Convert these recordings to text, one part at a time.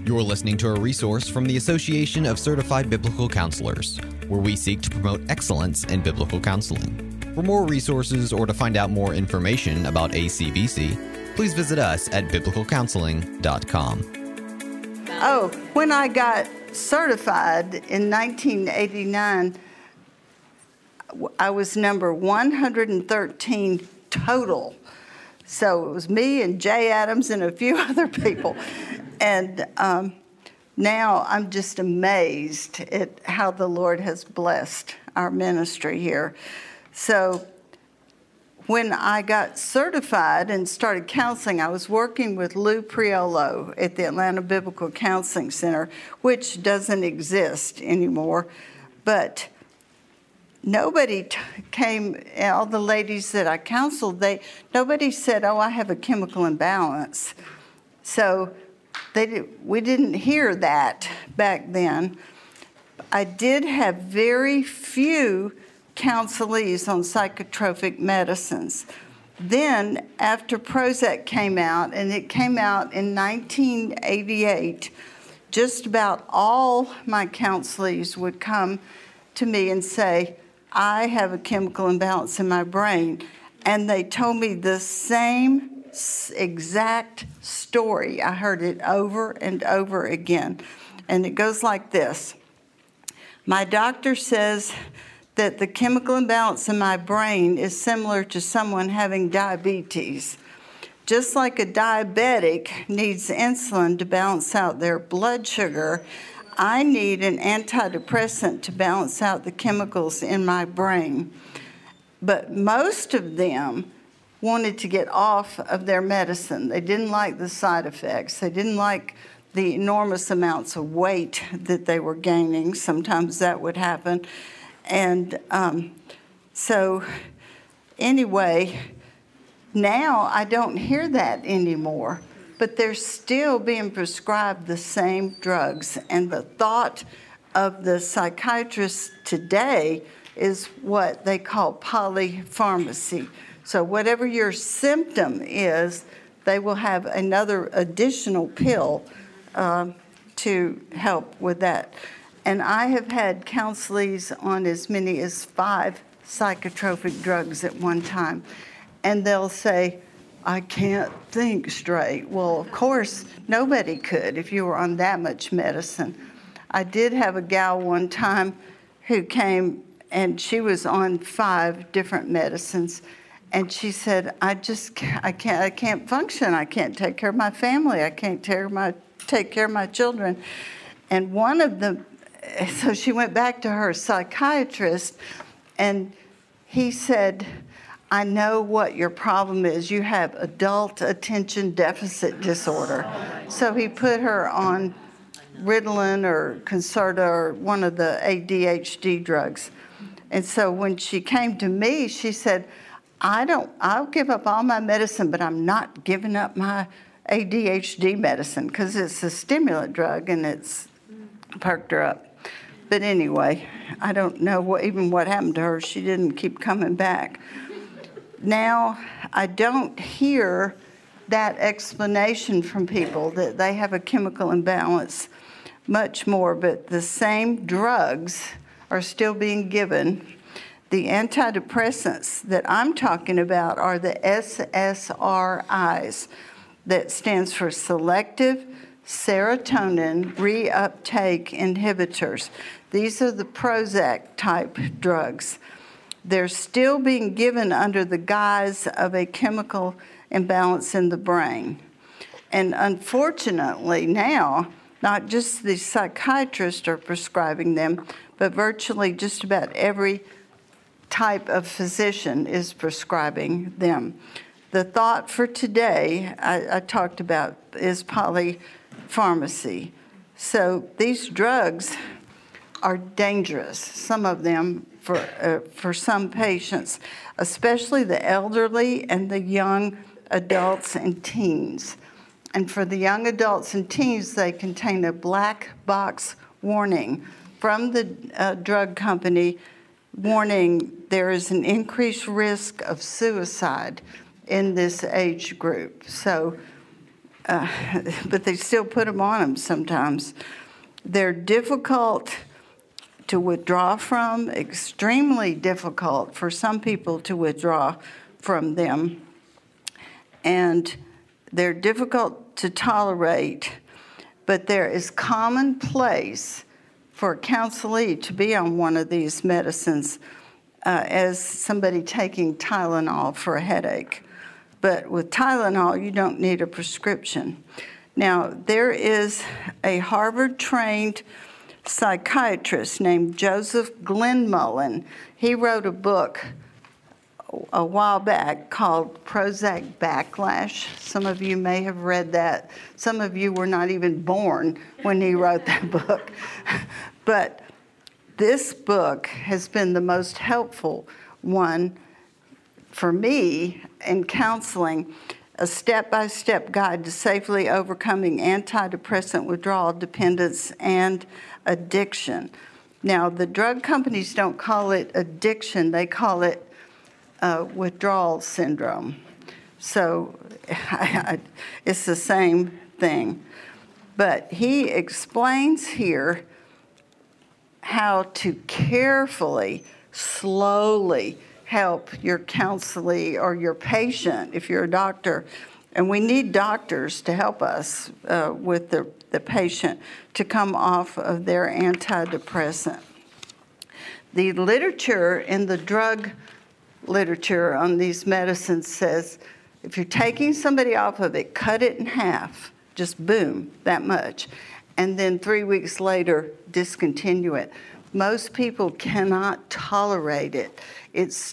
You're listening to a resource from the Association of Certified Biblical Counselors, where we seek to promote excellence in biblical counseling. For more resources or to find out more information about ACBC, please visit us at biblicalcounseling.com. Oh, when I got certified in 1989, I was number 113 total. So it was me and Jay Adams and a few other people. And now I'm just amazed at how the Lord has blessed our ministry here. So when I got certified and started counseling, I was working with Lou Priolo at the Atlanta Biblical Counseling Center, which doesn't exist anymore. But nobody came, all the ladies that I counseled, nobody said, oh, I have a chemical imbalance. So we didn't hear that back then. I did have very few counselees on psychotropic medicines. Then, after Prozac came out, and it came out in 1988, just about all my counselees would come to me and say, I have a chemical imbalance in my brain. And they told me the same exact story. I heard it over and over again. And it goes like this. My doctor says that the chemical imbalance in my brain is similar to someone having diabetes. Just like a diabetic needs insulin to balance out their blood sugar, I need an antidepressant to balance out the chemicals in my brain. But most of them wanted to get off of their medicine. They didn't like the side effects. They didn't like the enormous amounts of weight that they were gaining. Sometimes that would happen. And so anyway, now I don't hear that anymore. But they're still being prescribed the same drugs. And the thought of the psychiatrists today is what they call polypharmacy. So whatever your symptom is, they will have another additional pill to help with that. And I have had counselees on as many as 5 psychotropic drugs at one time. And they'll say, I can't think straight. Well, of course, nobody could if you were on that much medicine. I did have a gal one time who came, and she was on 5 different medicines. And she said, I can't function. I can't take care of my family. I can't take care of my children. And one of them, so she went back to her psychiatrist, and he said, I know what your problem is. You have adult attention deficit disorder. So he put her on Ritalin or Concerta or one of the ADHD drugs. And so when she came to me, she said, I'll give up all my medicine, but I'm not giving up my ADHD medicine because it's a stimulant drug and it's perked her up. But anyway, I don't know what happened to her. She didn't keep coming back. Now, I don't hear that explanation from people that they have a chemical imbalance much more, but the same drugs are still being given. The antidepressants that I'm talking about are the SSRIs, that stands for selective serotonin reuptake inhibitors. These are the Prozac type drugs. They're still being given under the guise of a chemical imbalance in the brain. And unfortunately now, not just the psychiatrists are prescribing them, but virtually just about every type of physician is prescribing them. The thought for today, I talked about, is polypharmacy. So these drugs are dangerous, some of them for some patients, especially the elderly and the young adults and teens. And for the young adults and teens, they contain a black box warning from the drug company warning there is an increased risk of suicide in this age group. So but they still put them on them sometimes. They're difficult to withdraw from, extremely difficult for some people to withdraw from them, and they're difficult to tolerate, but there is commonplace for a counselee to be on one of these medicines as somebody taking Tylenol for a headache. But with Tylenol, you don't need a prescription. Now, there is a Harvard-trained psychiatrist named Joseph Glenmullen. He wrote a book a while back called Prozac Backlash. Some of you may have read that. Some of you were not even born when he wrote that book. But this book has been the most helpful one for me in counseling, a step-by-step guide to safely overcoming antidepressant withdrawal, dependence, and addiction. Now, the drug companies don't call it addiction, they call it withdrawal syndrome. So it's the same thing. But he explains here how to carefully, slowly help your counselee or your patient if you're a doctor. And we need doctors to help us with the patient to come off of their antidepressant. The literature in the drug literature on these medicines says if you're taking somebody off of it, cut it in half, just boom, that much, and then 3 weeks later, discontinue it. Most people cannot tolerate it. It's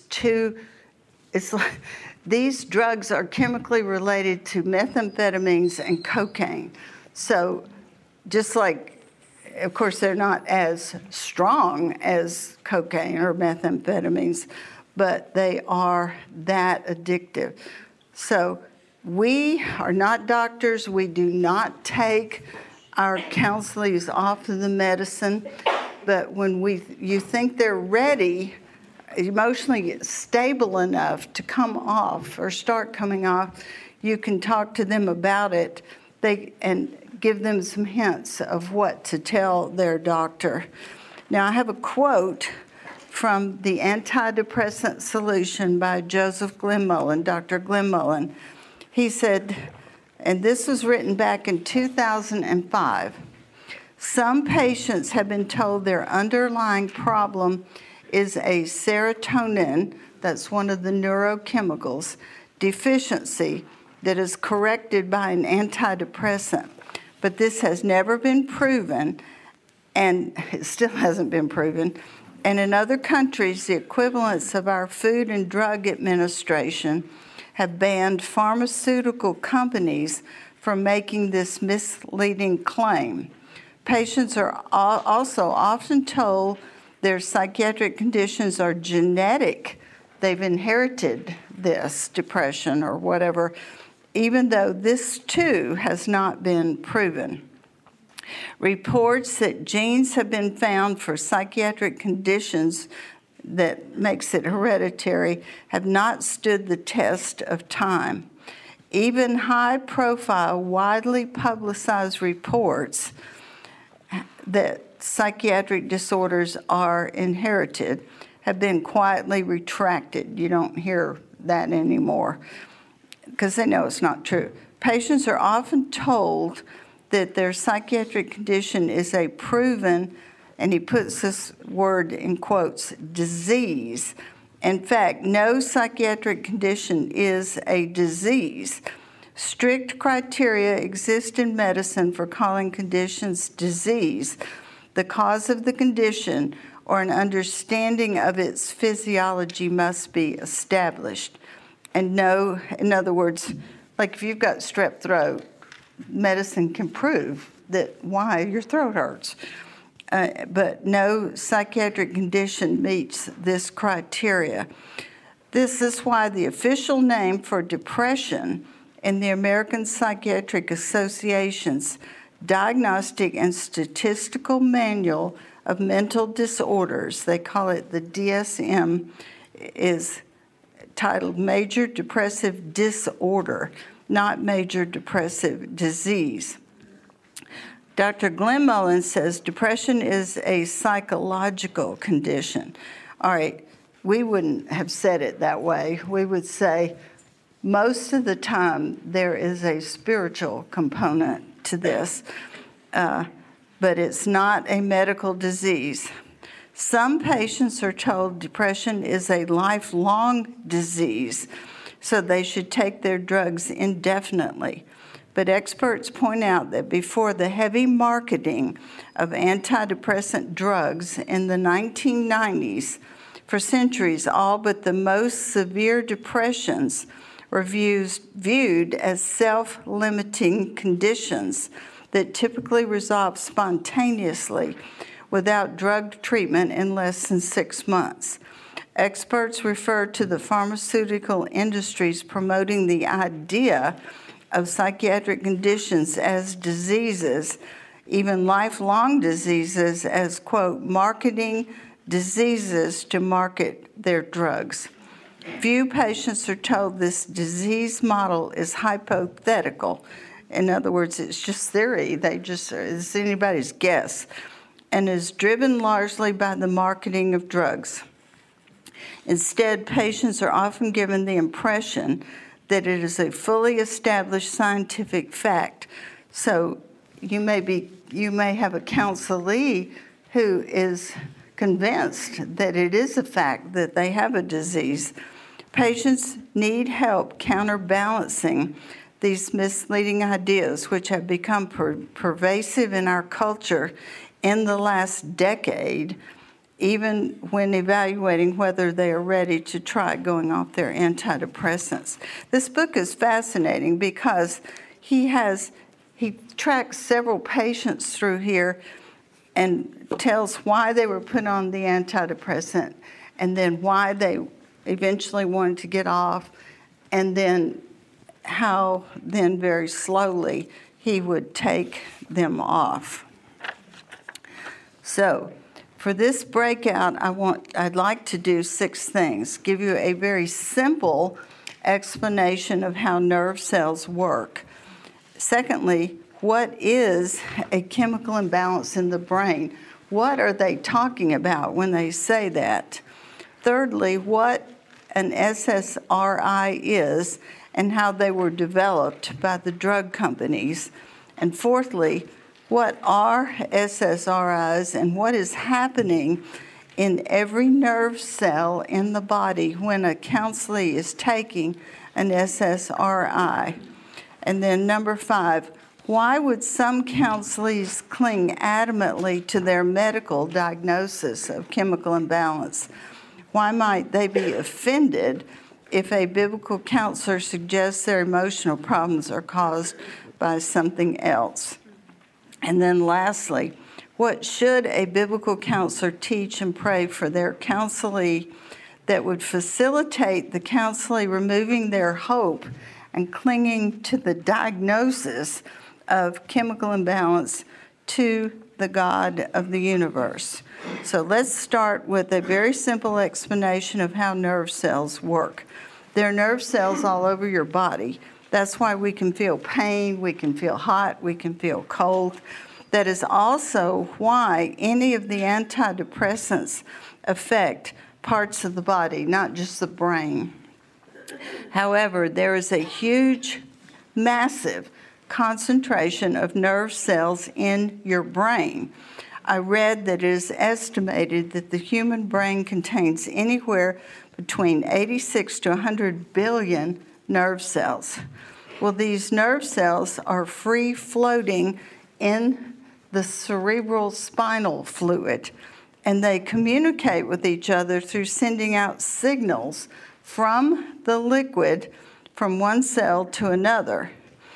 like, these drugs are chemically related to methamphetamines and cocaine. So just like, of course, they're not as strong as cocaine or methamphetamines, but they are that addictive. So we are not doctors. We do not take our counselees off of the medicine. But when you think they're ready, emotionally stable enough to come off or start coming off, you can talk to them about it and give them some hints of what to tell their doctor. Now, I have a quote from The Antidepressant Solution by Joseph Glenmullen, Dr. Glenmullen. He said, and this was written back in 2005, some patients have been told their underlying problem is a serotonin, that's one of the neurochemicals, deficiency that is corrected by an antidepressant. But this has never been proven, and it still hasn't been proven. And in other countries, the equivalents of our Food and Drug Administration have banned pharmaceutical companies from making this misleading claim. Patients are also often told their psychiatric conditions are genetic. They've inherited this depression or whatever, even though this too has not been proven. Reports that genes have been found for psychiatric conditions that makes it hereditary have not stood the test of time. Even high-profile, widely publicized reports that psychiatric disorders are inherited have been quietly retracted. You don't hear that anymore because they know it's not true. Patients are often told that their psychiatric condition is a proven, and he puts this word in quotes, disease. In fact, no psychiatric condition is a disease. Strict criteria exist in medicine for calling conditions disease. The cause of the condition or an understanding of its physiology must be established. And no, in other words, like if you've got strep throat, medicine can prove that why your throat hurts. But no psychiatric condition meets this criteria. This is why the official name for depression in the American Psychiatric Association's Diagnostic and Statistical Manual of Mental Disorders, they call it the DSM, is titled Major Depressive Disorder. not major depressive disease. Dr. Glenn Mullins says depression is a psychological condition. All right, we wouldn't have said it that way. We would say most of the time there is a spiritual component to this, but it's not a medical disease. Some patients are told depression is a lifelong disease, so they should take their drugs indefinitely. But experts point out that before the heavy marketing of antidepressant drugs in the 1990s, for centuries, all but the most severe depressions were viewed as self-limiting conditions that typically resolve spontaneously without drug treatment in less than 6 months. Experts refer to the pharmaceutical industries promoting the idea of psychiatric conditions as diseases, even lifelong diseases, as, quote, marketing diseases to market their drugs. Few patients are told this disease model is hypothetical. In other words, it's just theory. It's anybody's guess, and is driven largely by the marketing of drugs. Instead, patients are often given the impression that it is a fully established scientific fact. So you may have a counselee who is convinced that it is a fact that they have a disease. Patients need help counterbalancing these misleading ideas, which have become pervasive in our culture in the last decade, even when evaluating whether they are ready to try going off their antidepressants. This book is fascinating because he tracks several patients through here and tells why they were put on the antidepressant, and then why they eventually wanted to get off, and then how then very slowly he would take them off. So for this breakout, I'd like to do 6 things. Give you a very simple explanation of how nerve cells work. Secondly, what is a chemical imbalance in the brain? What are they talking about when they say that? Thirdly, what an SSRI is and how they were developed by the drug companies. And fourthly, what are SSRIs and what is happening in every nerve cell in the body when a counselee is taking an SSRI. And then number 5, why would some counselees cling adamantly to their medical diagnosis of chemical imbalance? Why might they be offended if a biblical counselor suggests their emotional problems are caused by something else? And then lastly, what should a biblical counselor teach and pray for their counselee that would facilitate the counselee removing their hope and clinging to the diagnosis of chemical imbalance to the God of the universe? So let's start with a very simple explanation of how nerve cells work. There are nerve cells all over your body. That's why we can feel pain, we can feel hot, we can feel cold. That is also why any of the antidepressants affect parts of the body, not just the brain. However, there is a huge, massive concentration of nerve cells in your brain. I read that it is estimated that the human brain contains anywhere between 86 to 100 billion nerve cells. Well, these nerve cells are free-floating in the cerebral spinal fluid, and they communicate with each other through sending out signals from the liquid from one cell to another.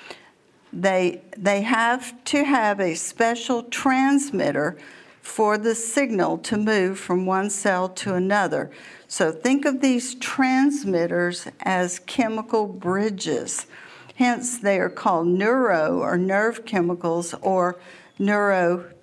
They have to have a special transmitter for the signal to move from one cell to another. So think of these transmitters as chemical bridges. Hence, they are called or nerve chemicals or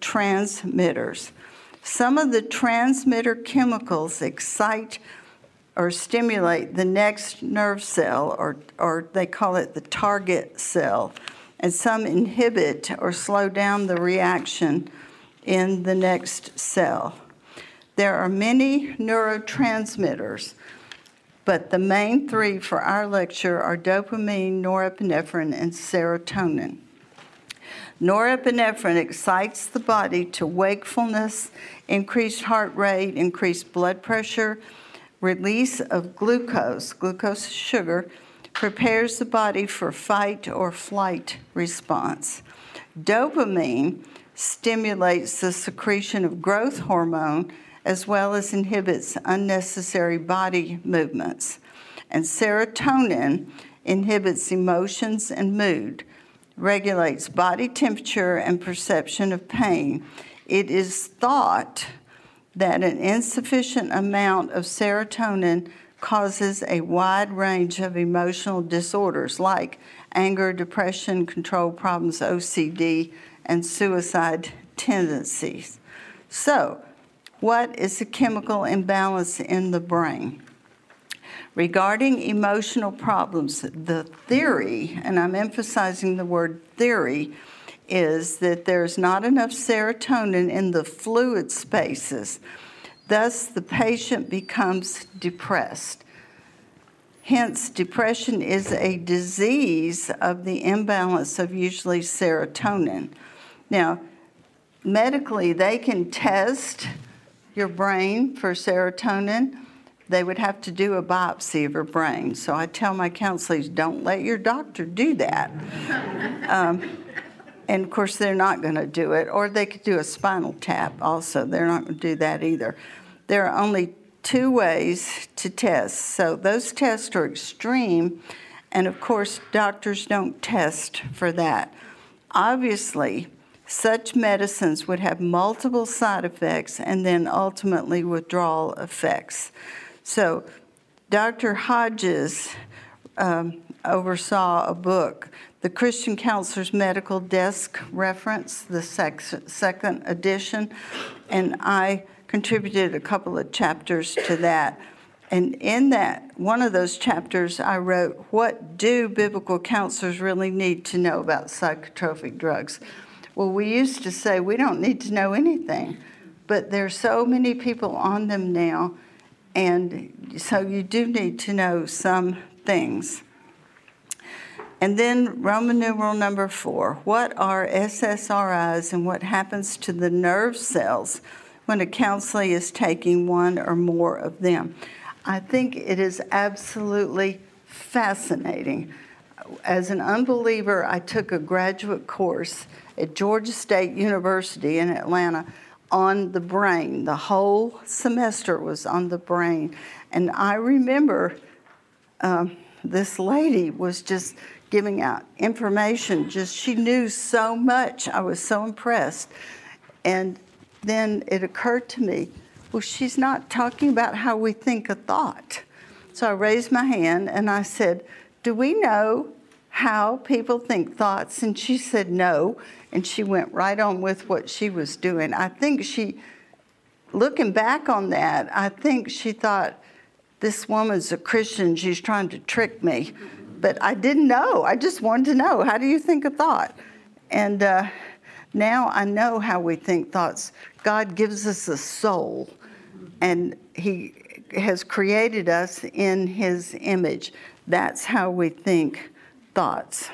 neurotransmitters. Some of the transmitter chemicals excite or stimulate the next nerve cell, or they call it the target cell, and some inhibit or slow down the reaction in the next cell. There are many neurotransmitters, but the main three for our lecture are dopamine, norepinephrine, and serotonin. Norepinephrine excites the body to wakefulness, increased heart rate, increased blood pressure, release of glucose is sugar, prepares the body for fight or flight response. Dopamine stimulates the secretion of growth hormone as well as inhibits unnecessary body movements. And serotonin inhibits emotions and mood, regulates body temperature and perception of pain. It is thought that an insufficient amount of serotonin causes a wide range of emotional disorders like anger, depression, control problems, OCD, and suicide tendencies. So, what is a chemical imbalance in the brain? Regarding emotional problems, the theory, and I'm emphasizing the word theory, is that there's not enough serotonin in the fluid spaces. Thus, the patient becomes depressed. Hence, depression is a disease of the imbalance of usually serotonin. Now, medically, they can test your brain for serotonin. They would have to do a biopsy of your brain. So I tell my counselors, don't let your doctor do that. And of course, they're not going to do it. Or they could do a spinal tap also. They're not going to do that either. There are only 2 ways to test. So those tests are extreme. And of course, doctors don't test for that. Obviously, such medicines would have multiple side effects and then ultimately withdrawal effects. So Dr. Hodges oversaw a book, the Christian Counselor's Medical Desk Reference, the second edition, and I contributed a couple of chapters to that. And in that, one of those chapters, I wrote, what do biblical counselors really need to know about psychotropic drugs? Well, we used to say we don't need to know anything, but there's so many people on them now, and so you do need to know some things. And then Roman numeral number 4, what are SSRIs and what happens to the nerve cells when a counselor is taking one or more of them? I think it is absolutely fascinating. As an unbeliever, I took a graduate course at Georgia State University in Atlanta on the brain. The whole semester was on the brain. And I remember this lady was just giving out information. She knew so much. I was so impressed. And then it occurred to me, well, she's not talking about how we think a thought. So I raised my hand and I said, do we know how people think thoughts? And she said no, and she went right on with what she was doing. I think looking back on that, I think she thought, this woman's a Christian, she's trying to trick me. But I didn't know. I just wanted to know, how do you think a thought? And now I know how we think thoughts. God gives us a soul, and He has created us in His image. That's how we think thoughts.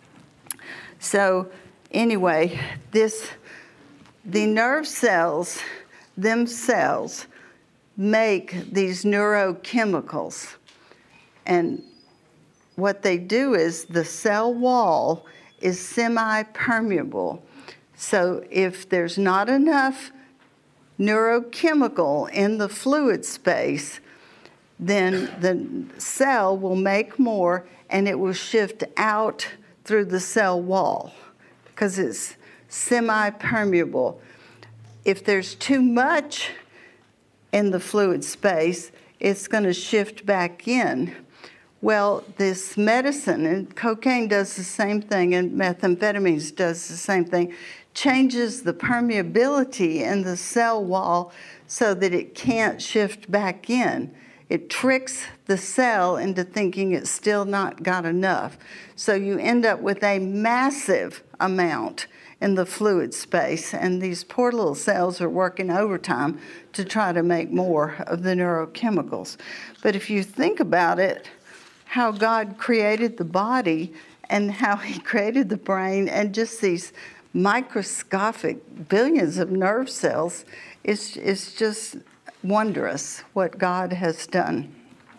So anyway, the nerve cells themselves make these neurochemicals. And what they do is the cell wall is semi-permeable. So if there's not enough neurochemical in the fluid space, then the cell will make more and it will shift out through the cell wall because it's semi-permeable. If there's too much in the fluid space, it's going to shift back in. Well, this medicine, and cocaine does the same thing, and methamphetamines does the same thing, changes the permeability in the cell wall so that it can't shift back in. it tricks the cell into thinking it's still not got enough. So you end up with a massive amount in the fluid space, and these poor little cells are working overtime to try to make more of the neurochemicals. But if you think about it, how God created the body and how he created the brain and just these microscopic billions of nerve cells, is just wondrous what God has done.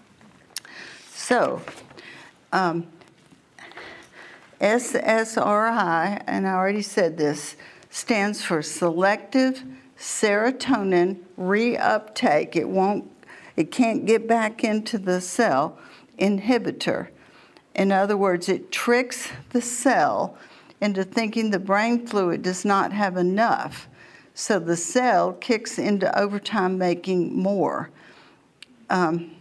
So, SSRI, and I already said this, stands for selective serotonin reuptake. It can't get back into the cell inhibitor. In other words, it tricks the cell into thinking the brain fluid does not have enough. So the cell kicks into overtime making more. I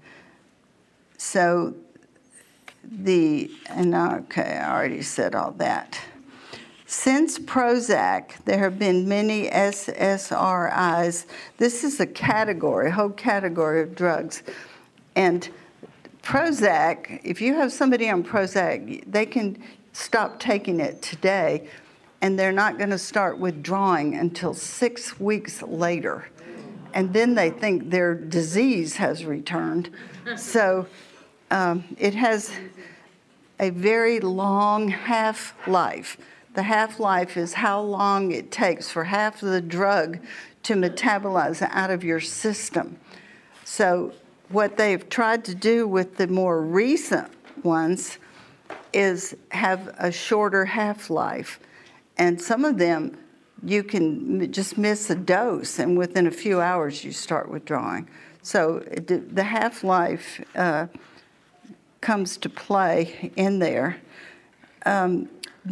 already said all that. Since Prozac, there have been many SSRIs. This is a whole category of drugs. And Prozac, if you have somebody on Prozac, they can stop taking it today, and they're not going to start withdrawing until 6 weeks later. And then they think their disease has returned. So it has a very long half-life. The half-life is how long it takes for half of the drug to metabolize out of your system. So what they've tried to do with the more recent ones is have a shorter half-life. And some of them, you can just miss a dose, and within a few hours you start withdrawing. So the half-life comes to play in there. Some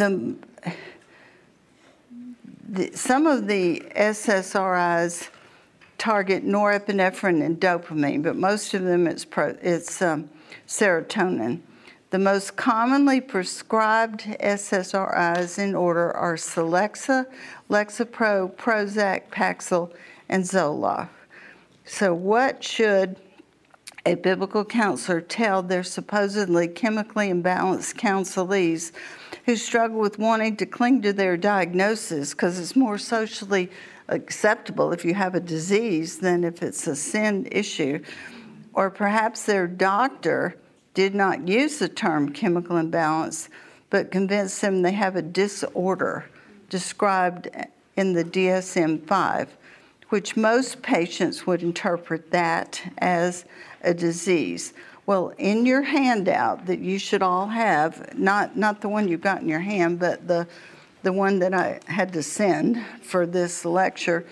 of the SSRIs target norepinephrine and dopamine, but most of them it's serotonin. The most commonly prescribed SSRIs in order are Celexa, Lexapro, Prozac, Paxil, and Zoloft. So what should a biblical counselor tell their supposedly chemically imbalanced counselees who struggle with wanting to cling to their diagnosis because it's more socially acceptable if you have a disease than if it's a sin issue? Or perhaps their doctor did not use the term chemical imbalance, but convinced them they have a disorder described in the DSM-5, which most patients would interpret that as a disease. Well, in your handout that you should all have, not the one you've got in your hand, but the one that I had to send for this lecture,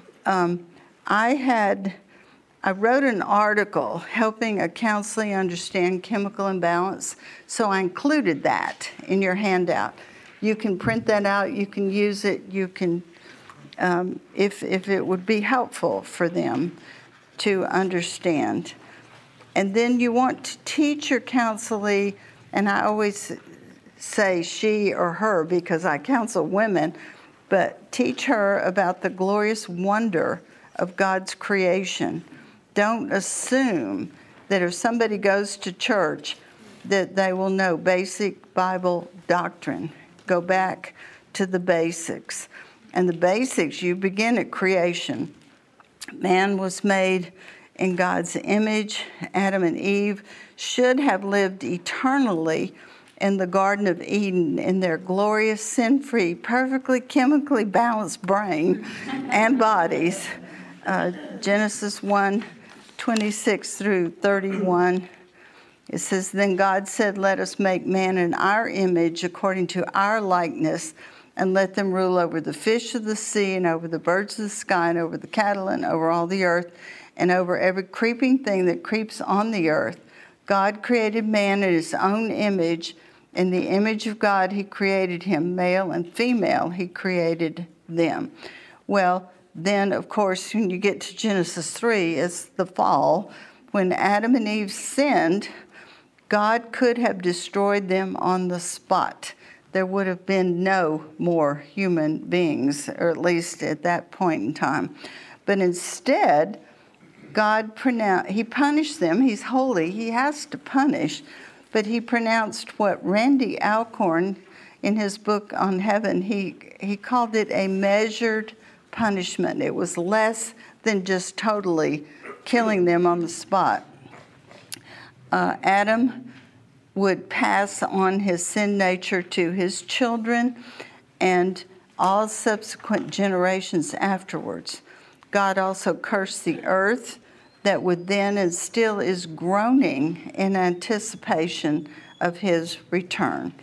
I wrote an article helping a counselee understand chemical imbalance, so I included that in your handout. You can print that out, you can use it, you can, if it would be helpful for them to understand. And then you want to teach your counselee, and I always say she or her because I counsel women, but teach her about the glorious wonder of God's creation. Don't assume that if somebody goes to church that they will know basic Bible doctrine. Go back to the basics. And the basics, you begin at creation. Man was made in God's image. Adam and Eve should have lived eternally in the Garden of Eden in their glorious, sin-free, perfectly chemically balanced brain and bodies. Genesis 1:26 through 31. It says, "Then God said, let us make man in our image according to our likeness, and let them rule over the fish of the sea and over the birds of the sky and over the cattle and over all the earth and over every creeping thing that creeps on the earth. God created man in his own image. In the image of God he created him, male and female he created them." Well, then, of course, when you get to Genesis 3, it's the fall. When Adam and Eve sinned, God could have destroyed them on the spot. There would have been no more human beings, or at least at that point in time. But instead, He punished them. He's holy. He has to punish. But he pronounced what Randy Alcorn, in his book on heaven, he called it a measured punishment. It was less than just totally killing them on the spot. Adam would pass on his sin nature to his children and all subsequent generations afterwards. God also cursed the earth that would then and still is groaning in anticipation of his return.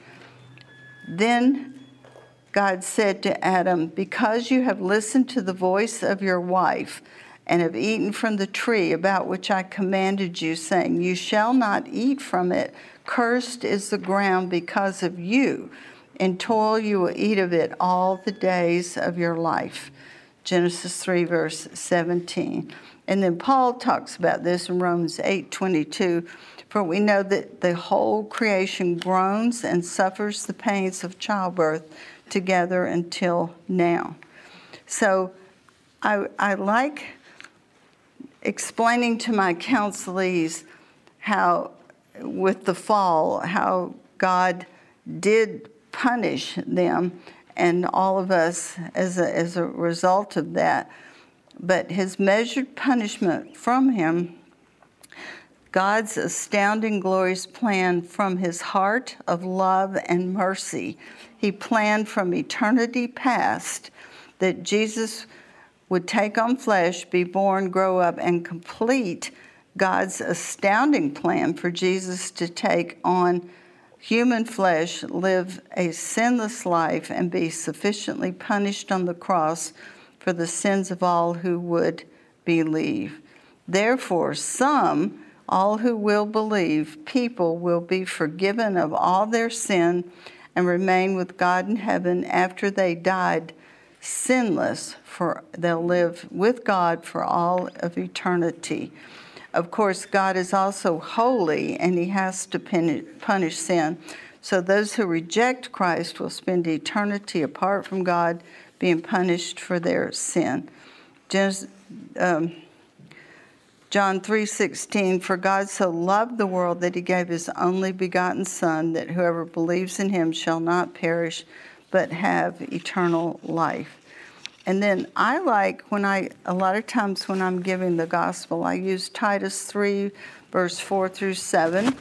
Then God said to Adam, "Because you have listened to the voice of your wife and have eaten from the tree about which I commanded you, saying, 'You shall not eat from it,' cursed is the ground because of you. In toil you will eat of it all the days of your life." Genesis 3, verse 17. And then Paul talks about this in Romans 8:22. "For we know that the whole creation groans and suffers the pains of childbirth together until now." So I like explaining to my counselees how, with the fall, how God did punish them and all of us as a result of that. But his measured punishment from him, God's astounding, glorious plan from his heart of love and mercy. He planned from eternity past that Jesus would take on flesh, be born, grow up, and complete God's astounding plan for Jesus to take on human flesh, live a sinless life, and be sufficiently punished on the cross for the sins of all who would believe. Therefore, all who will believe, people will be forgiven of all their sin and remain with God in heaven after they died sinless, for they'll live with God for all of eternity. Of course, God is also holy, and he has to punish sin. So those who reject Christ will spend eternity apart from God, being punished for their sin. John 3:16, "For God so loved the world that he gave his only begotten Son, that whoever believes in him shall not perish, but have eternal life." And then I like a lot of times when I'm giving the gospel, I use Titus 3, verse 4 through 7.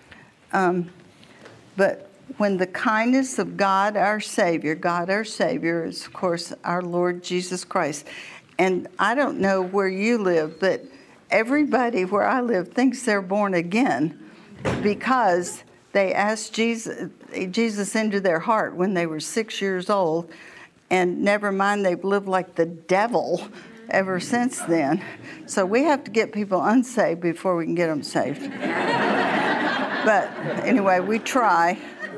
But when the kindness of God our Savior is, of course, our Lord Jesus Christ. And I don't know where you live, but everybody where I live thinks they're born again because they asked Jesus into their heart when they were 6 years old. And never mind, they've lived like the devil ever since then. So we have to get people unsaved before we can get them saved. But anyway, we try.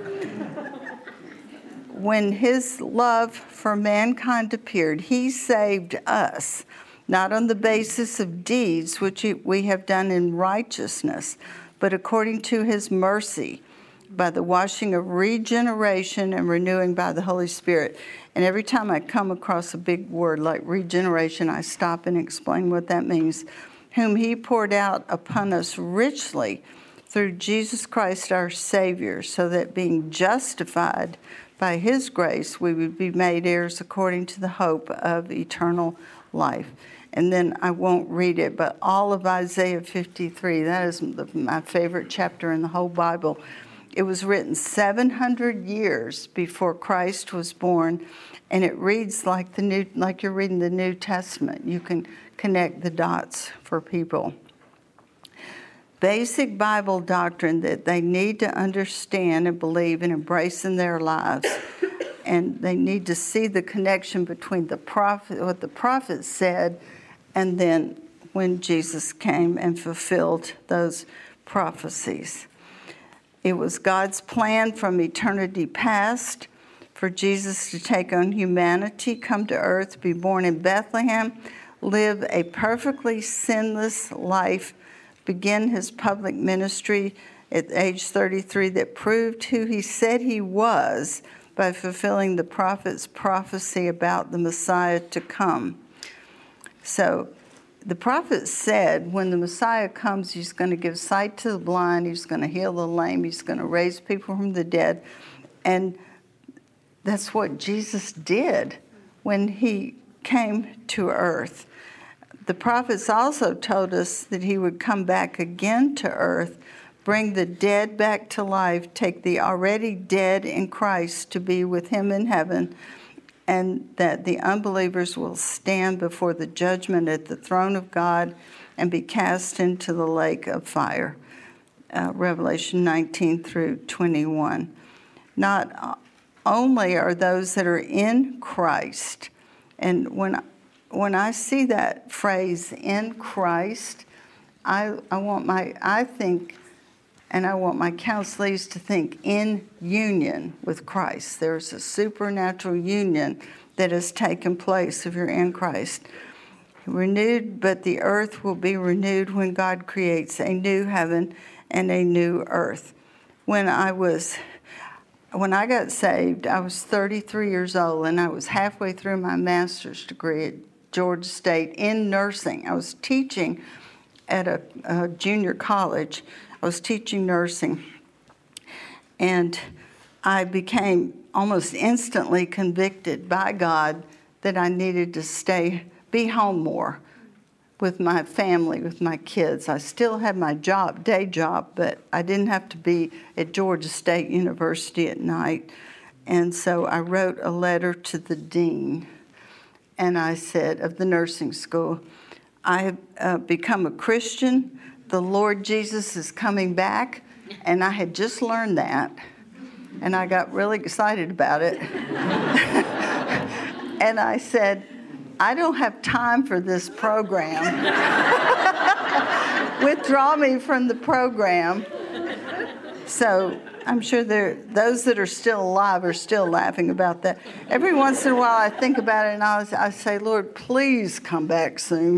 When his love for mankind appeared, he saved us, not on the basis of deeds which we have done in righteousness, but according to his mercy, by the washing of regeneration and renewing by the Holy Spirit. And every time I come across a big word like regeneration, I stop and explain what that means. Whom he poured out upon us richly through Jesus Christ our Savior, so that being justified by his grace, we would be made heirs according to the hope of eternal life. And then I won't read it, but all of Isaiah 53, that is my favorite chapter in the whole Bible. It was written 700 years before Christ was born, and it reads like you're reading the New Testament. You can connect the dots for people. Basic Bible doctrine that they need to understand and believe and embrace in their lives. And they need to see the connection between what the prophet said, and then when Jesus came and fulfilled those prophecies. It was God's plan from eternity past for Jesus to take on humanity, come to earth, be born in Bethlehem, live a perfectly sinless life, begin his public ministry at age 33 that proved who he said he was by fulfilling the prophet's prophecy about the Messiah to come. So the prophet said when the Messiah comes, he's going to give sight to the blind, he's going to heal the lame, he's going to raise people from the dead. And that's what Jesus did when he came to earth. The prophets also told us that he would come back again to earth, bring the dead back to life, take the already dead in Christ to be with him in heaven, and that the unbelievers will stand before the judgment at the throne of God and be cast into the lake of fire. Revelation 19 through 21. Not only are those that are in Christ, and when I see that phrase, in Christ, I want my counselees to think in union with Christ. There's a supernatural union that has taken place if you're in Christ. Renewed, but the earth will be renewed when God creates a new heaven and a new earth. When I got saved, I was 33 years old, and I was halfway through my master's degree at Georgia State in nursing. I was teaching at a junior college. I was teaching nursing, and I became almost instantly convicted by God that I needed to be home more with my family, with my kids. I still had my day job, but I didn't have to be at Georgia State University at night. And so I wrote a letter to the dean, and I said, of the nursing school, I have become a Christian. The Lord Jesus is coming back, and I had just learned that, and I got really excited about it. And I said, I don't have time for this program. Withdraw me from the program. So I'm sure those that are still alive are still laughing about that. Every once in a while I think about it, and I say, Lord, please come back soon.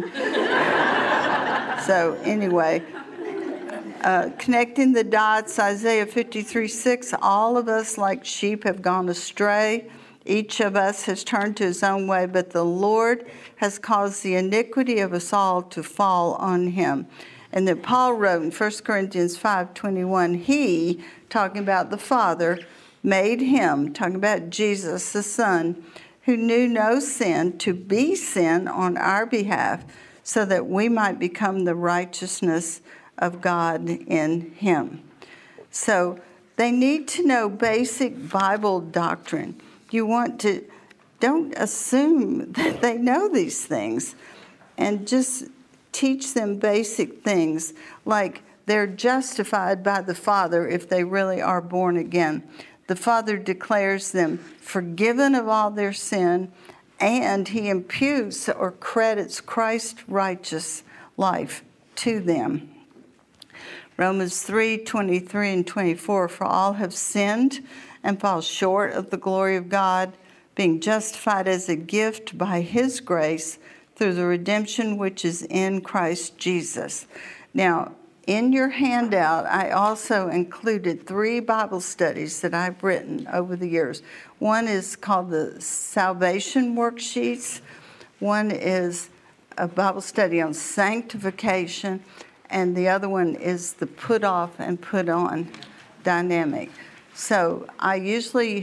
So anyway, connecting the dots, Isaiah 53:6, all of us like sheep have gone astray. Each of us has turned to his own way, but the Lord has caused the iniquity of us all to fall on him. And then Paul wrote in 1 Corinthians 5:21, he, talking about the Father, made him, talking about Jesus, the Son, who knew no sin, to be sin on our behalf, so that we might become the righteousness of God in him. So they need to know basic Bible doctrine. Don't assume that they know these things, and just teach them basic things like they're justified by the Father if they really are born again. The Father declares them forgiven of all their sin, and he imputes or credits Christ's righteous life to them. Romans 3:23 and 24, for all have sinned and fall short of the glory of God, being justified as a gift by his grace through the redemption which is in Christ Jesus. Now, in your handout, I also included 3 Bible studies that I've written over the years. One is called the Salvation Worksheets. One is a Bible study on sanctification, and the other one is the put off and put on dynamic. So I usually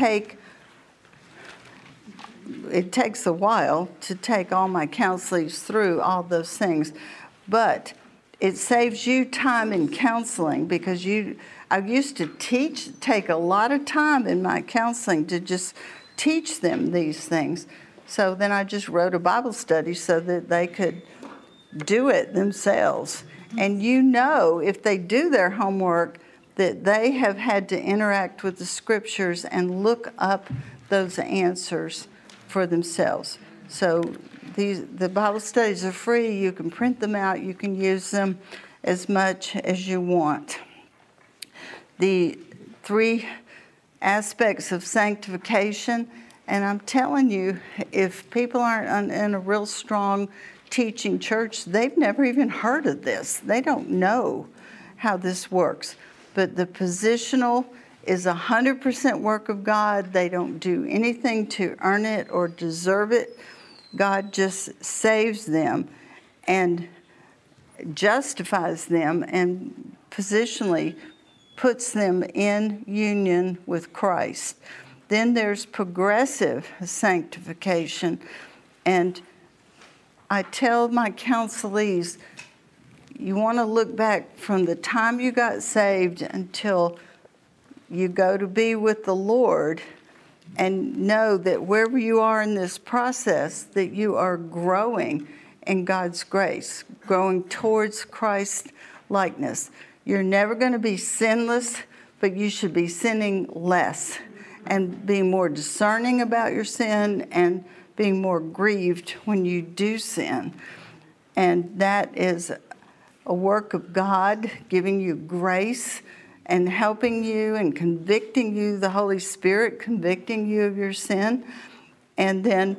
it takes a while to take all my counselees through all those things, but it saves you time in counseling, because I used to take a lot of time in my counseling to just teach them these things. So then I just wrote a Bible study so that they could do it themselves. And if they do their homework, that they have had to interact with the scriptures and look up those answers for themselves. So the Bible studies are free. You can print them out. You can use them as much as you want. The 3 aspects of sanctification, and I'm telling you, if people aren't in a real strong teaching church, they've never even heard of this. They don't know how this works. But the positional is 100% work of God. They don't do anything to earn it or deserve it. God just saves them. and justifies them and positionally puts them in union with Christ. Then there's progressive sanctification. And I tell my counselees, you want to look back from the time you got saved until you go to be with the Lord, and know that wherever you are in this process, that you are growing in God's grace, growing towards Christ likeness. You're never going to be sinless, but you should be sinning less and being more discerning about your sin and being more grieved when you do sin. And that is a work of God giving you grace and helping you and convicting you, the Holy Spirit convicting you of your sin. And then,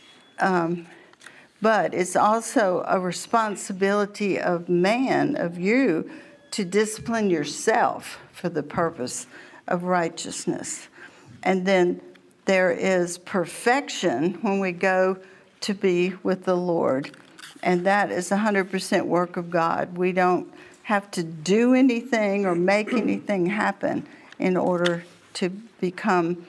but it's also a responsibility of man, of you, to discipline yourself for the purpose of righteousness. And then there is perfection when we go to be with the Lord. And that is 100% work of God. We don't have to do anything or make anything happen in order to become,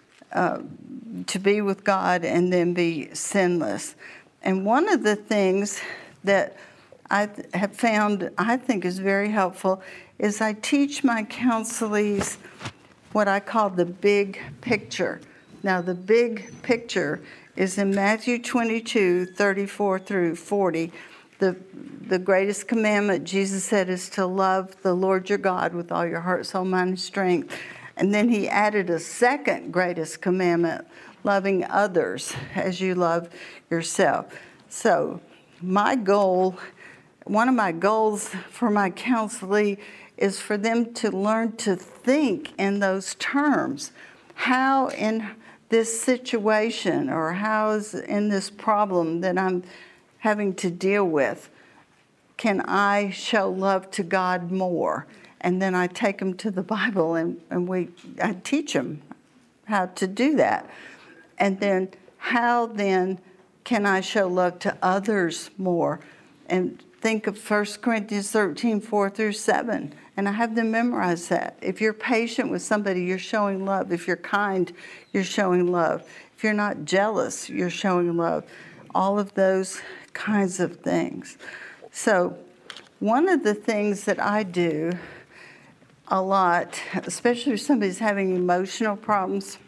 to be with God and then be sinless. And one of the things that I have found, I think is very helpful, is I teach my counselees what I call the big picture. Now, the big picture is in Matthew 22, 34 through 40. The greatest commandment, Jesus said, is to love the Lord your God with all your heart, soul, mind, and strength. And then he added a second greatest commandment, loving others as you love yourself. So my goal, one of my goals for my counselee is for them to learn to think in those terms. How in this situation, or how is in this problem that I'm having to deal with, can I show love to God more? And then I take them to the Bible and I teach them how to do that. And then how then can I show love to others more? And think of 1 Corinthians 13, 4 through 7. And I have them memorize that. If you're patient with somebody, you're showing love. If you're kind, you're showing love. If you're not jealous, you're showing love. All of those kinds of things. So one of the things that I do a lot, especially if somebody's having emotional problems,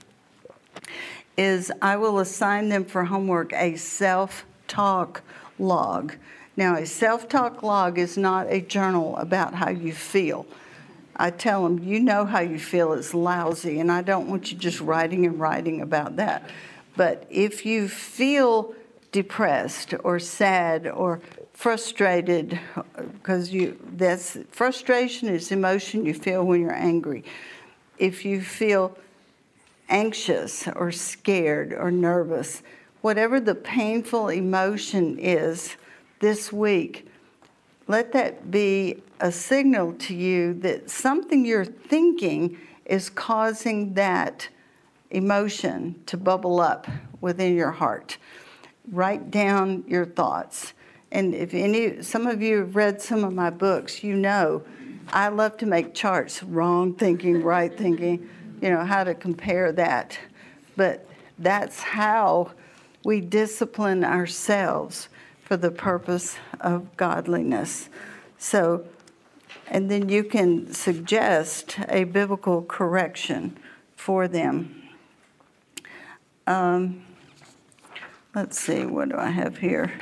is I will assign them for homework a self-talk log. Now, a self-talk log is not a journal about how you feel. I tell them, you know how you feel is lousy, and I don't want you just writing and writing about that. But if you feel depressed or sad or frustrated, because that's frustration is emotion you feel when you're angry. If you feel anxious or scared or nervous, whatever the painful emotion is this week, let that be a signal to you that something you're thinking is causing that emotion to bubble up within your heart. Write down your thoughts. And if some of you have read some of my books, you know I love to make charts, wrong thinking, right thinking, how to compare that. But that's how we discipline ourselves for the purpose of godliness. So, and then you can suggest a biblical correction for them. Let's see, what do I have here?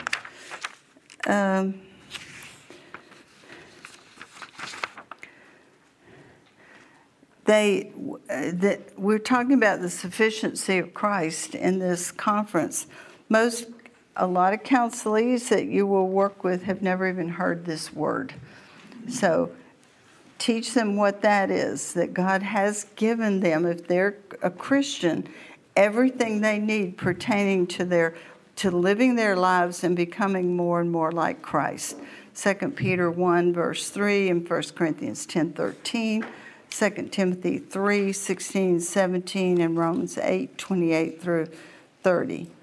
We're talking about the sufficiency of Christ in this conference. A lot of counselees that you will work with have never even heard this word. So teach them what that is, that God has given them, if they're a Christian, everything they need pertaining to living their lives and becoming more and more like Christ. 2 Peter 1, verse 3, and 1 Corinthians 10, 13, 2 Timothy 3, 16, 17, and Romans 8, 28 through 30.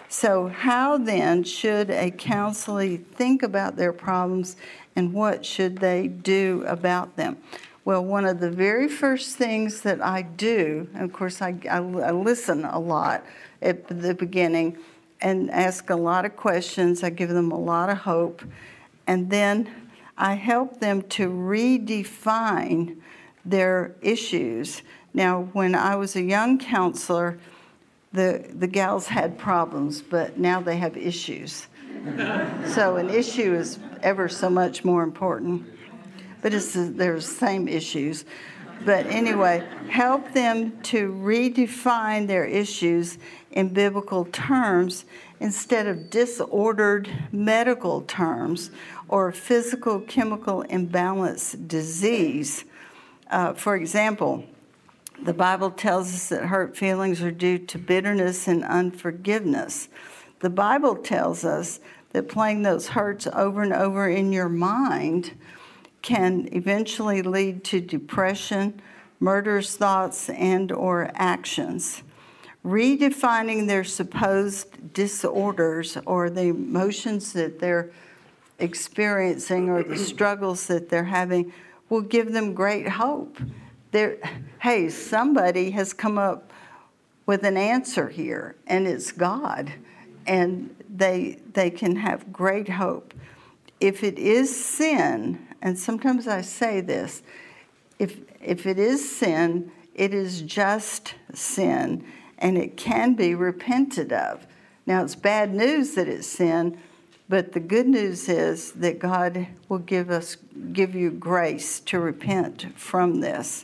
So how then should a counselee think about their problems, and what should they do about them? Well, one of the very first things that I do, and of course I listen a lot at the beginning and ask a lot of questions. I give them a lot of hope. And then I help them to redefine their issues. Now, when I was a young counselor, the gals had problems, but now they have issues. So an issue is ever so much more important. But they're the same issues. But anyway, help them to redefine their issues in biblical terms instead of disordered medical terms or physical chemical imbalance disease. For example, the Bible tells us that hurt feelings are due to bitterness and unforgiveness. The Bible tells us that playing those hurts over and over in your mind can eventually lead to depression, murderous thoughts, and or actions. Redefining their supposed disorders or the emotions that they're experiencing or the struggles that they're having will give them great hope. Hey, somebody has come up with an answer here, and it's God, and they can have great hope. If it is sin, and sometimes I say this, if it is sin, it is just sin, and it can be repented of. Now, it's bad news that it's sin, but the good news is that God will give you grace to repent from this.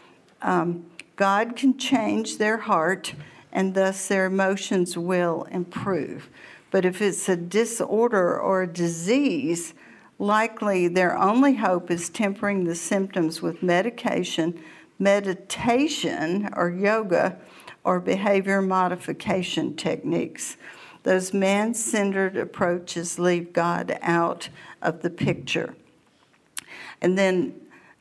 God can change their heart, and thus their emotions will improve. But if it's a disorder or a disease, likely their only hope is tempering the symptoms with medication, meditation, or yoga, or behavior modification techniques. Those man-centered approaches leave God out of the picture. And then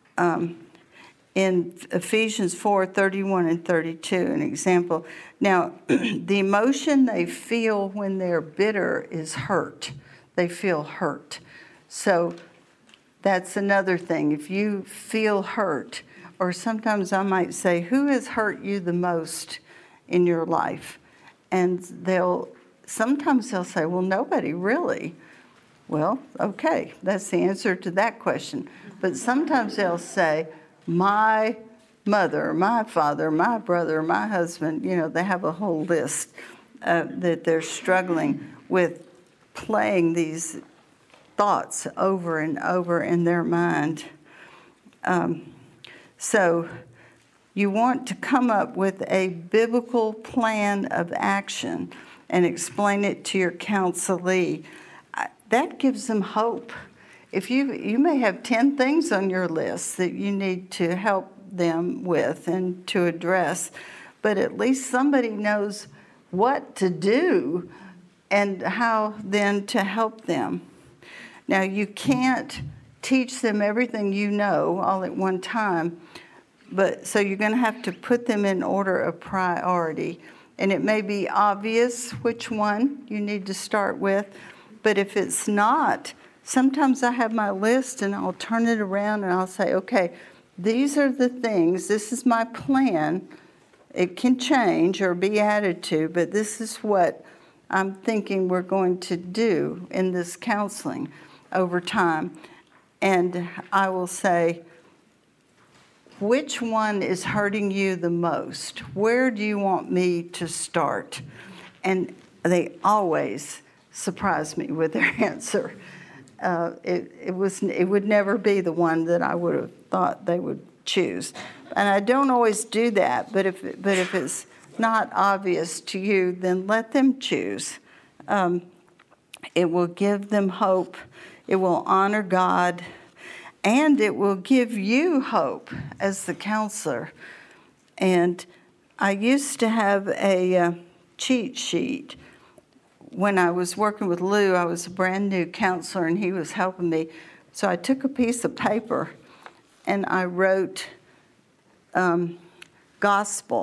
in Ephesians 4:31 and 32, an example. Now, the emotion they feel when they're bitter is hurt. They feel hurt. So that's another thing. If you feel hurt, or sometimes I might say, who has hurt you the most in your life? And sometimes they'll say, well, nobody really. Well, okay, that's the answer to that question. But sometimes they'll say, my mother, my father, my brother, my husband, they have a whole list that they're struggling with playing these thoughts over and over in their mind. So you want to come up with a biblical plan of action and explain it to your counselee. That gives them hope. If you may have 10 things on your list that you need to help them with and to address, but at least somebody knows what to do and how then to help them. Now, you can't teach them everything you know all at one time, so you're going to have to put them in order of priority. And it may be obvious which one you need to start with, but if it's not, sometimes I have my list and I'll turn it around and I'll say, okay, these are the things, this is my plan. It can change or be added to, but this is what I'm thinking we're going to do in this counseling over time. And I will say, which one is hurting you the most? Where do you want me to start? And they always surprise me with their answer. It would never be the one that I would have thought they would choose. And I don't always do that, but if it's not obvious to you, then let them choose. It will give them hope. It will honor God. And it will give you hope as the counselor. And I used to have a cheat sheet. When I was working with Lou, I was a brand new counselor, and he was helping me. So I took a piece of paper, and I wrote gospel.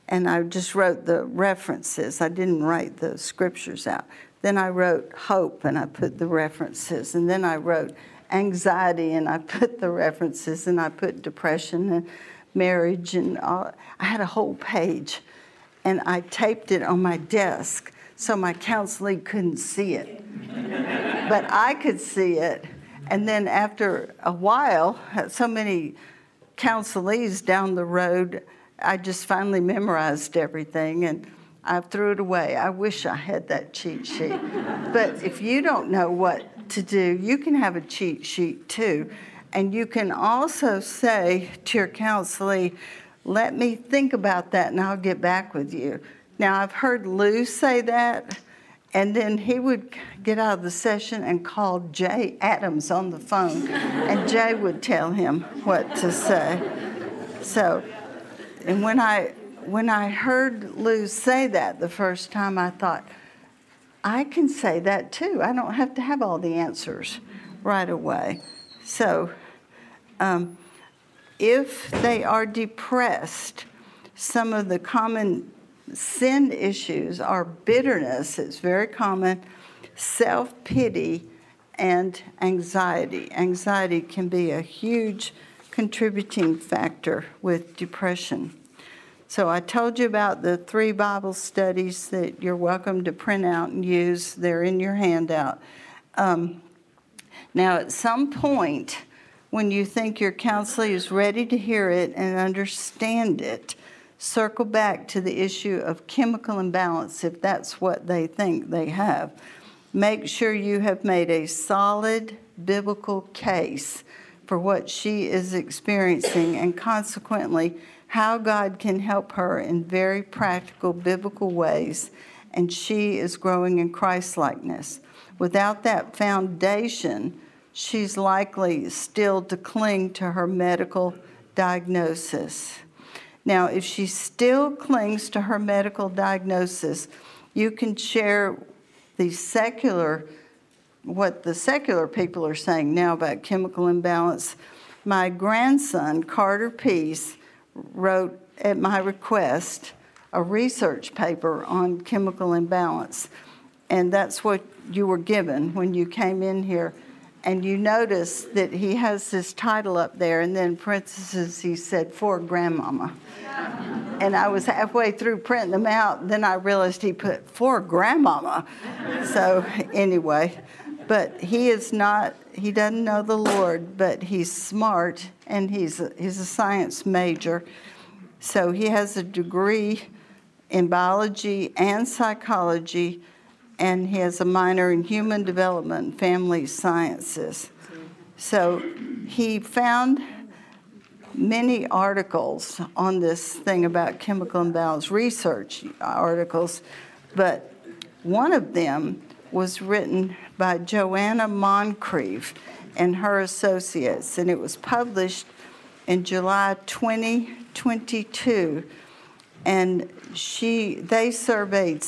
and I just wrote the references. I didn't write the scriptures out. Then I wrote hope, and I put the references. And then I wrote anxiety, and I put the references. And I put depression and marriage, and all. I had a whole page. And I taped it on my desk so my counselee couldn't see it. But I could see it. And then after a while, so many counselees down the road, I just finally memorized everything, and I threw it away. I wish I had that cheat sheet. But if you don't know what to do, you can have a cheat sheet too. And you can also say to your counselee, let me think about that and I'll get back with you. Now, I've heard Lou say that, and then he would get out of the session and call Jay Adams on the phone, and Jay would tell him what to say. So, and when I heard Lou say that the first time, I thought, I can say that too. I don't have to have all the answers right away. So, if they are depressed, some of the common sin issues are bitterness, it's very common, self-pity, and anxiety. Anxiety can be a huge contributing factor with depression. So I told you about the 3 Bible studies that you're welcome to print out and use. They're in your handout. Now, at some point, when you think your counselor is ready to hear it and understand it, circle back to the issue of chemical imbalance if that's what they think they have. Make sure you have made a solid biblical case for what she is experiencing, and consequently, how God can help her in very practical biblical ways, and she is growing in Christ-likeness. Without that foundation, she's likely still to cling to her medical diagnosis. Now, if she still clings to her medical diagnosis, you can share what the secular people are saying now about chemical imbalance. My grandson, Carter Peace, wrote, at my request, a research paper on chemical imbalance. And that's what you were given when you came in here. And you notice that he has this title up there, and then in parentheses he said, "For Grandmama." And I was halfway through printing them out, then I realized he put, "For Grandmama." So anyway, but he doesn't know the Lord, but he's smart, and he's a science major. So he has a degree in biology and psychology, and he has a minor in human development and family sciences. So he found many articles on this thing about chemical imbalance, research articles, but one of them was written by Joanna Moncrief and her associates, and it was published in July 2022. And they surveyed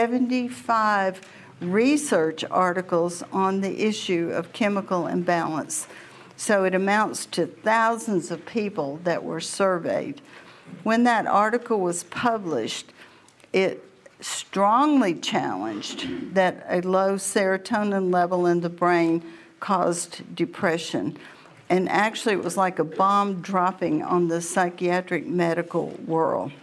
75 research articles on the issue of chemical imbalance. So it amounts to thousands of people that were surveyed. When that article was published, it strongly challenged that a low serotonin level in the brain caused depression. And actually, it was like a bomb dropping on the psychiatric medical world.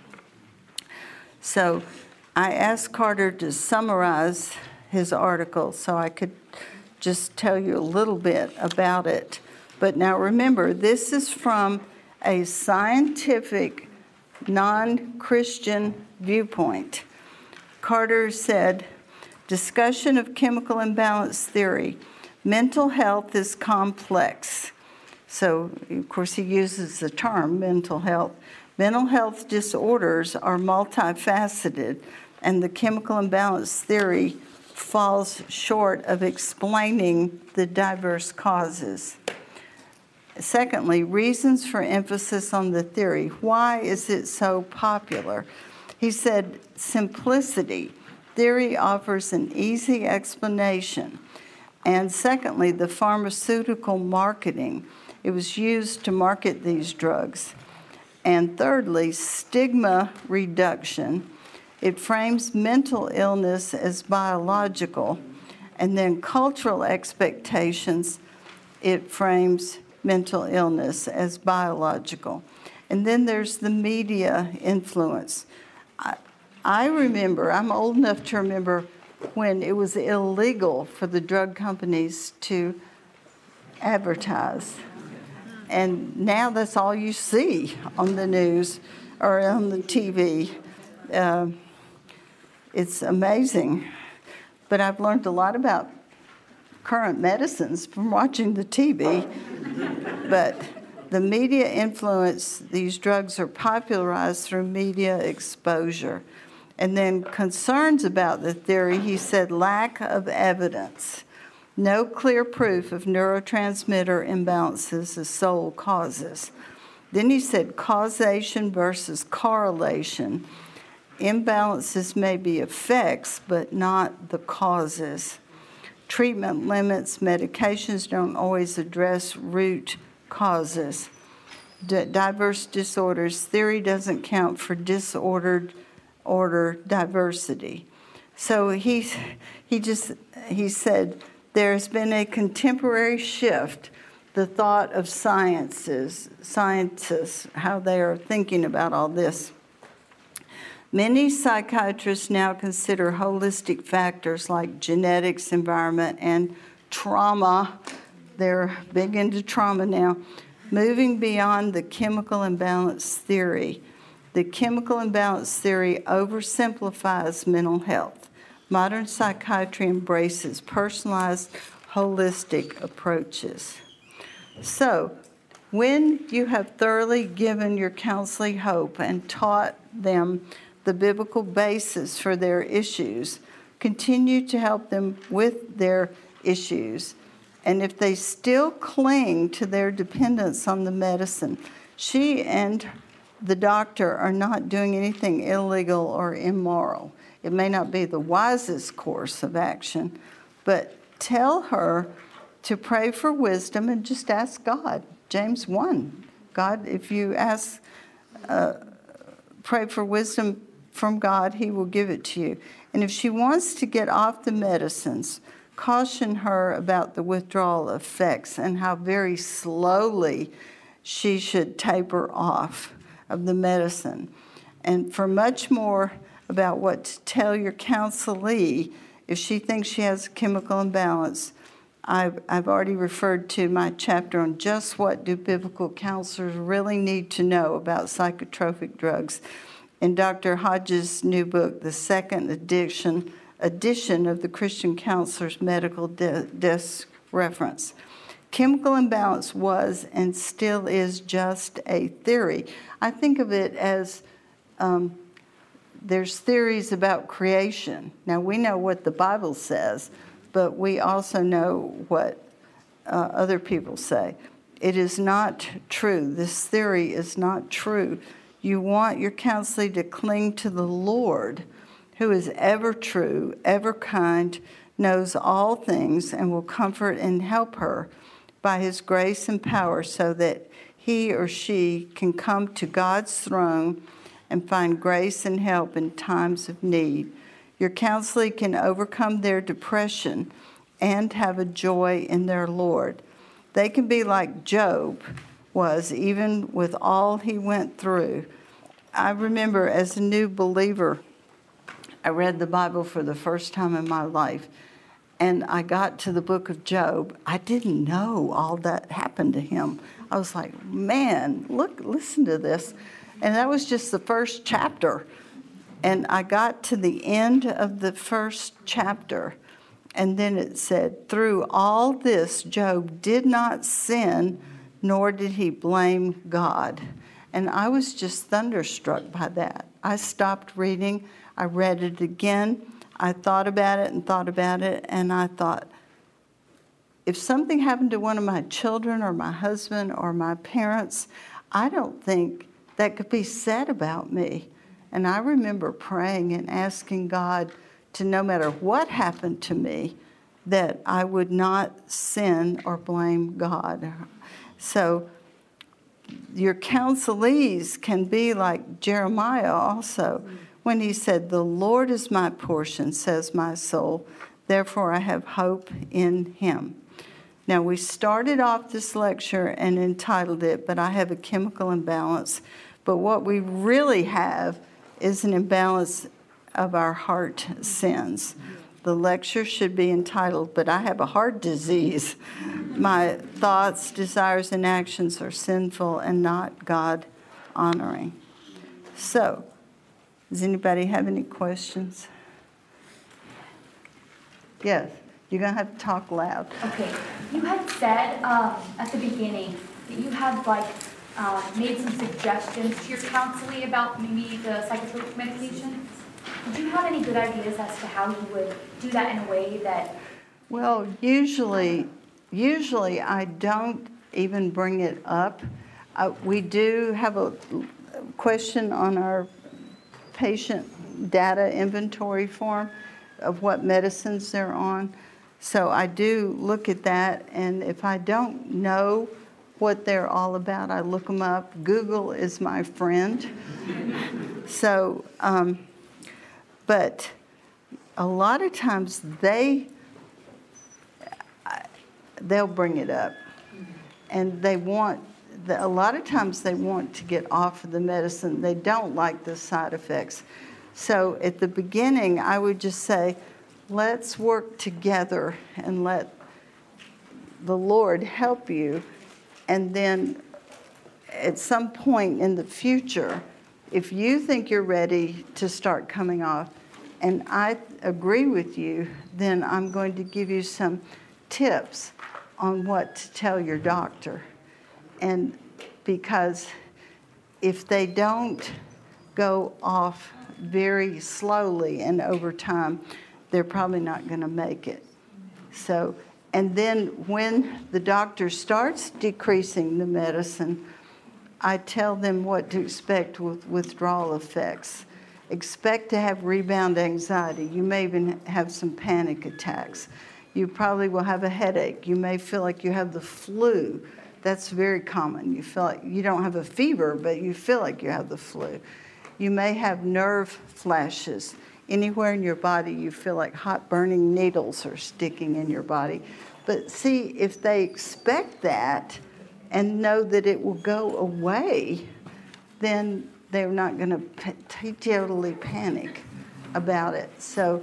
So I asked Carter to summarize his article so I could just tell you a little bit about it. But now remember, this is from a scientific, non-Christian viewpoint. Carter said, discussion of chemical imbalance theory. Mental health is complex. So, of course, he uses the term mental health. Mental health disorders are multifaceted, and the chemical imbalance theory falls short of explaining the diverse causes. Secondly, reasons for emphasis on the theory. Why is it so popular? He said, simplicity. Theory offers an easy explanation. And secondly, the pharmaceutical marketing. It was used to market these drugs. And thirdly, stigma reduction. It frames mental illness as biological. And then cultural expectations, it frames mental illness as biological. And then there's the media influence. I remember, I'm old enough to remember when it was illegal for the drug companies to advertise. And now that's all you see on the news or on the TV. It's amazing. But I've learned a lot about current medicines from watching the TV. But the media influence, these drugs are popularized through media exposure. And then concerns about the theory, he said lack of evidence. No clear proof of neurotransmitter imbalances as sole causes. Then he said causation versus correlation. Imbalances may be effects, but not the causes. Treatment limits, medications don't always address root causes. Diverse disorders, theory doesn't count for disordered order diversity. So he said there's been a contemporary shift, the thought of scientists, how they are thinking about all this. Many psychiatrists now consider holistic factors like genetics, environment, and trauma. They're big into trauma now. Moving beyond the chemical imbalance theory. The chemical imbalance theory oversimplifies mental health. Modern psychiatry embraces personalized, holistic approaches. So, when you have thoroughly given your counselee hope and taught them the biblical basis for their issues, continue to help them with their issues. And if they still cling to their dependence on the medicine, she and the doctor are not doing anything illegal or immoral. It may not be the wisest course of action, but tell her to pray for wisdom and just ask God. James 1, God, if you pray for wisdom from God, he will give it to you. And if she wants to get off the medicines, caution her about the withdrawal effects and how very slowly she should taper off of the medicine. And for much more about what to tell your counselee, if she thinks she has a chemical imbalance, I've already referred to my chapter on just what do biblical counselors really need to know about psychotropic drugs in Dr. Hodges' new book, the second edition of the Christian Counselor's Medical Desk Reference. Chemical imbalance was and still is just a theory. I think of it as there's theories about creation. Now, we know what the Bible says, but we also know what other people say. It is not true. This theory is not true. You want your counselee to cling to the Lord, who is ever true, ever kind, knows all things, and will comfort and help her by his grace and power so that he or she can come to God's throne and find grace and help in times of need. Your counselee can overcome their depression and have a joy in their Lord. They can be like Job was, even with all he went through. I remember as a new believer, I read the Bible for the first time in my life, and I got to the book of Job. I didn't know all that happened to him. I was like, man, listen to this. And that was just the first chapter. And I got to the end of the first chapter, and then it said, through all this, Job did not sin, nor did he blame God. And I was just thunderstruck by that. I stopped reading. I read it again. I thought about it, and I thought, if something happened to one of my children or my husband or my parents, I don't think that could be said about me. And I remember praying and asking God to, no matter what happened to me, that I would not sin or blame God. So your counselees can be like Jeremiah also, when he said, "The Lord is my portion, says my soul, therefore I have hope in him." Now, we started off this lecture and entitled it, "But I have a chemical imbalance." But what we really have is an imbalance of our heart sins. The lecture should be entitled, "But I have a heart disease. My thoughts, desires, and actions are sinful and not God-honoring." So, does anybody have any questions? Yes, you're going to have to talk loud. Okay. You had said at the beginning that you had made some suggestions to your counselee about maybe the psychotropic medication. Did you have any good ideas as to how you would do that in a way that... Well, usually I don't even bring it up. We do have a question on our patient data inventory form of what medicines they're on. So I do look at that, and if I don't know what they're all about, I look them up. Google is my friend. So, but a lot of times they'll bring it up, and a lot of times they want to get off of the medicine. They don't like the side effects. So at the beginning, I would just say, let's work together and let the Lord help you. And then at some point in the future, if you think you're ready to start coming off, and I agree with you, then I'm going to give you some tips on what to tell your doctor. And because if they don't go off very slowly and over time, they're probably not going to make it. So, and then when the doctor starts decreasing the medicine, I tell them what to expect with withdrawal effects. Expect to have rebound anxiety. You may even have some panic attacks. You probably will have a headache. You may feel like you have the flu. That's very common. You feel like you don't have a fever, but you feel like you have the flu. You may have nerve flashes. Anywhere in your body you feel like hot burning needles are sticking in your body. But see, if they expect that and know that it will go away, then they're not going to totally panic about it. So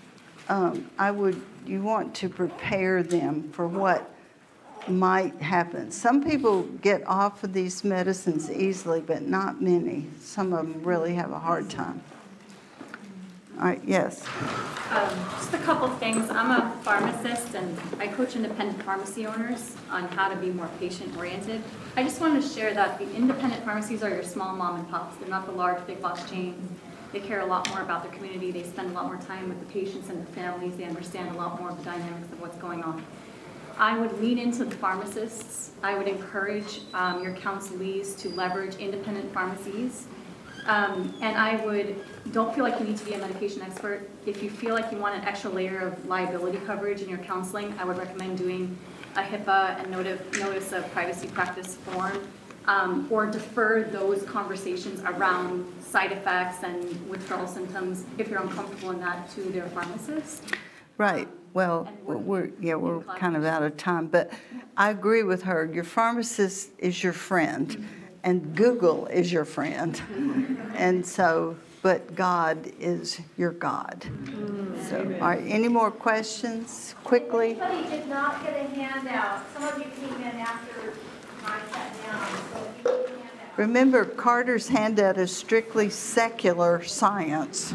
you want to prepare them for what might happen. Some people get off of these medicines easily, but not many. Some of them really have a hard time. All right, yes. Just a couple things. I'm a pharmacist, and I coach independent pharmacy owners on how to be more patient-oriented. I just wanted to share that the independent pharmacies are your small mom and pops. They're not the large big box chains. They care a lot more about their community. They spend a lot more time with the patients and the families. They understand a lot more of the dynamics of what's going on. I would lean into the pharmacists. I would encourage your counselees to leverage independent pharmacies. And don't feel like you need to be a medication expert. If you feel like you want an extra layer of liability coverage in your counseling, I would recommend doing a HIPAA and notice of privacy practice form, or defer those conversations around side effects and withdrawal symptoms, if you're uncomfortable in that, to their pharmacist. Right. Well, we're kind of out of time, but I agree with her. Your pharmacist is your friend, and Google is your friend. And so, but God is your God. So, all right, any more questions quickly? Anybody did not get a handout. Some of you came in after I sat down, so if you get a handout. Remember, Carter's handout is strictly secular science.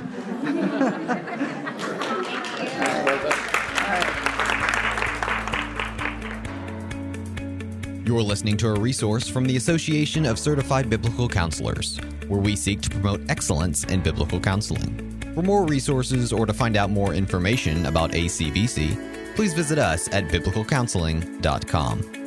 You're listening to a resource from the Association of Certified Biblical Counselors, where we seek to promote excellence in biblical counseling. For more resources or to find out more information about ACBC, please visit us at biblicalcounseling.com.